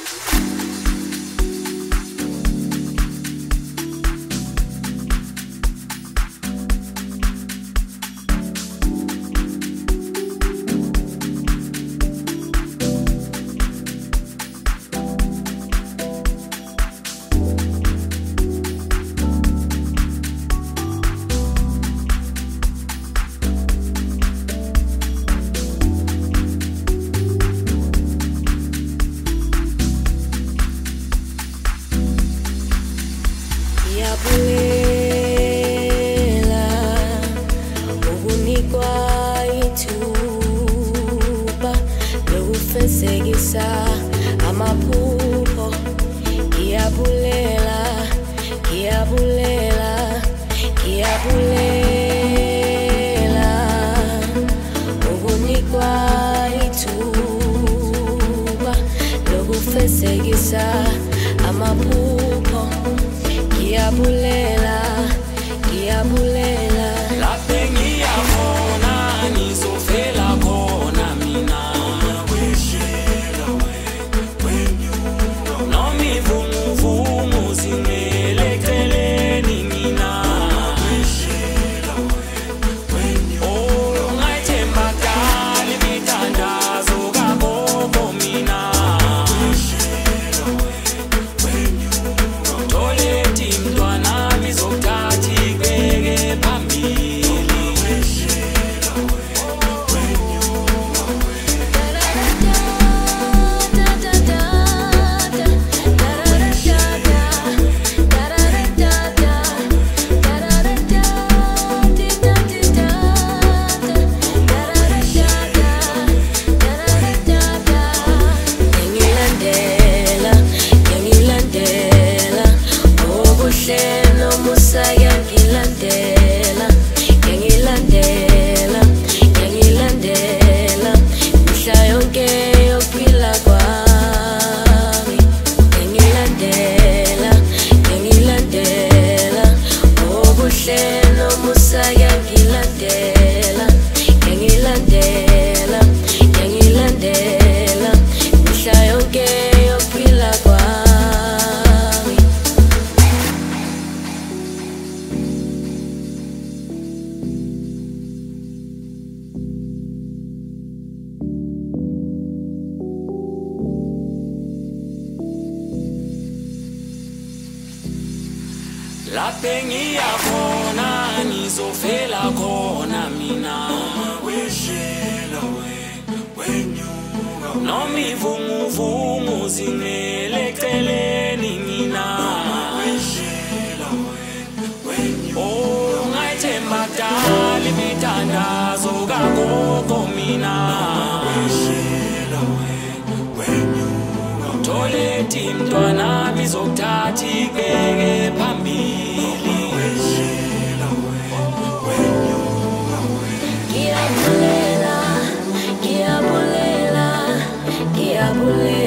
Ngiyabulela ukunikwa ithuba lokufezekisa amaphupho. Ngiyabulela, ngiyabulela, ngiyabulela ukunikwa ithuba lokufezekisa amaphupho. Ngiyabulela, ngiyabulela. Lapho ngiyabona ngizofela khona mina. Noma ivumuvumu zingele eceleni mina. Oh, ngathemba kudala imithandazo kagogo mina. Tolethi mntwana bizokuthatha ikubeke phambili. Ngiyalandela, ngiyalandela obuhlelo musa ngiyalandela, ngiyalandela, ngiyalandela mihla yonke yokuphila kwami. Ngiyalandela, ngiyalandela obuhlelo musa ngiyalandela, ngiyalandela, ngiyalandela mihla yonke yokuphila kwami. Lapho ngiyabona ngizofela khona mina. Noma ivumuvumu zingele eceleni mina. Oh, ngathemba kudala imithandazo kagogo mina. Tolethi mntwana bizokuthatha ikubeke phambili. Ngiyabulela, ngiyabulela, ngiyabulela.